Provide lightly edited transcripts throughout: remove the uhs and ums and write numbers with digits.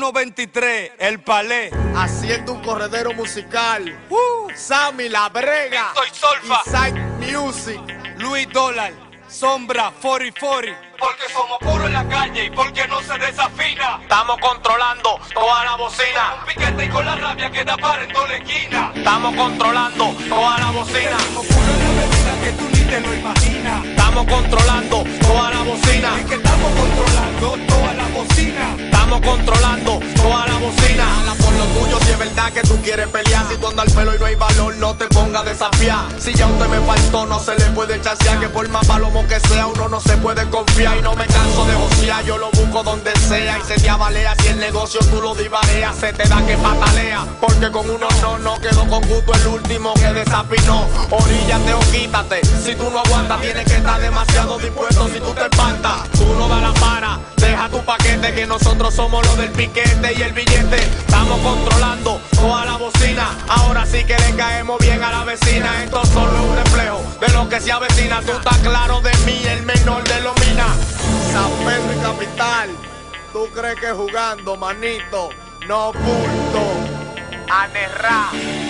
0123, el Palé. Haciendo un corredero musical. Sammy La Brega. Soy Solfa. Inside Music. Luis Dólar, Sombra, 4040. Porque somos puros en la calle y porque no se desafina. Estamos controlando toda la bocina. Un piquete y con la rabia que da para en toda la esquina. Estamos controlando toda la bocina. Somos puros en la bebida que tú ni te lo imaginas. Estamos controlando toda la bocina. Es que estamos controlando toda la bocina. Estamos controlando toda la bocina. Habla por lo tuyo si es verdad que tú quieres pelear. Si tú andas al pelo y no hay valor, no te pongas a desafiar. Si ya usted me faltó, no se le puede chasear. Que por más palomo que sea, uno no se puede confiar. Y no me canso de josear, yo lo busco donde sea. Y se te abalea si el negocio tú lo divareas. Se te da que patalea, porque con uno no quedó con gusto el último que desafinó. Oríllate o quítate, si tú no aguantas tienes que estar demasiado dispuesto. Si tú te espantas, tú no das la para. Deja tu paquete que nosotros somos los del piquete y el billete. Estamos controlando toda la bocina. Ahora sí que le caemos bien a la vecina. Esto solo es un reflejo de lo que se avecina. Tú estás claro de mí, el menor de los minas. San Pedro y Capital. ¿Tú crees que jugando, manito? No bulto. Anerra.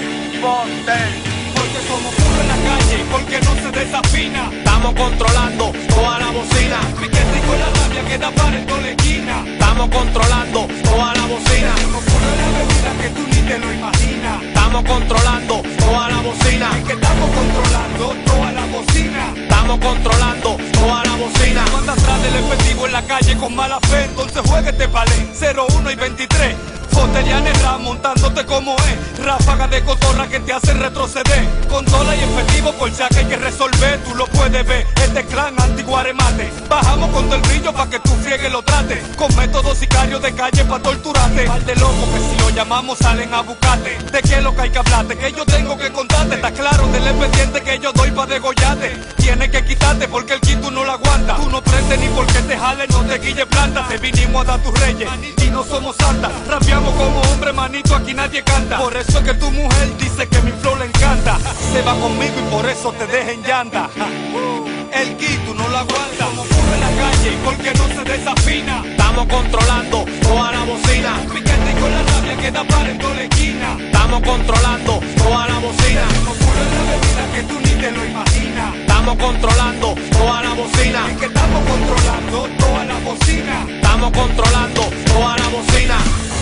Ponte. Porque somos puros en la calle y porque no se desafina. Estamos controlando toda la bocina. Piquete y con la rabia que da para en toda la esquina. Estamos controlando toda la bocina. Somos puros en la bebida que tú ni te lo imaginas. Estamos controlando toda la bocina. Es que estamos controlando toda la bocina. Estamos controlando toda la bocina. Tú andas atrás del efectivo en la calle con mala fe, entonces juega este palé. 01 y 23. Foteliane Rap montándote como es. Ráfaga de cotorra que te hacen retroceder. Controla y efectivo por si hay que resolver. Tú lo puedes ver, este clan antiguaremate. Bajamos con todo el brillo pa' que tú friegues lo trates. Con métodos sicarios de calle pa' torturarte. Par de locos que si lo llamamos salen a buscarte. ¿De qué es lo que hay que hablarte? Que yo tengo que contarte. Está claro del expediente que yo doy pa' degollarte. Tienes que quitarte porque el quito no lo aguanta. Tú no prendes ni porque te jale, no te guille planta. Te vinimos a dar tus reyes y no somos santas. Rapeamos como hombre, manito, aquí nadie canta. Por eso es que tu mujer dice que mi flow le encanta. Se va conmigo y por eso te deja en llanta. El quito no lo aguanta. Somos puros en la calle y porque no se desafina. Estamos controlando toda la bocina. Piquete y con la rabia que da para en toda la esquina. Estamos controlando toda la bocina. Somos puros en la bebida que tú ni te lo imaginas. Estamos controlando toda la bocina. Es que estamos controlando toda la bocina. Estamos controlando toda la bocina.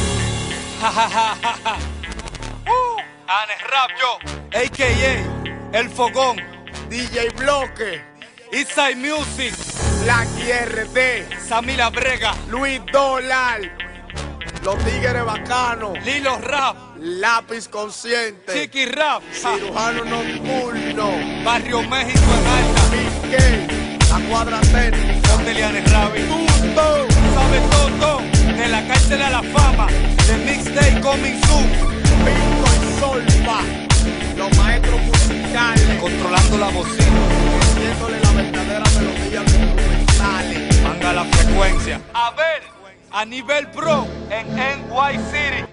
Anes Rap yo, a.k.a. El Fogón, DJ Bloque. Inside Music, Black RT. Sammy La Brega, Luis Dólar. Los Tigres Bacanos. Lilo Rap, Lápiz Consciente. Chiqui Rap, Cirujano Nocturno. Barrio México en Alta, Piqué. La Cuadra Técnica. Foteliane Rap, Tuto. sabe todo, de la cárcel a la fama, de Mixtape Coming Soon, Pinto y Solfa. Los maestros musicales. controlando la bocina, Haciéndole la verdadera melodía instrumentales. manga la frecuencia. A ver, a nivel pro, en NY City.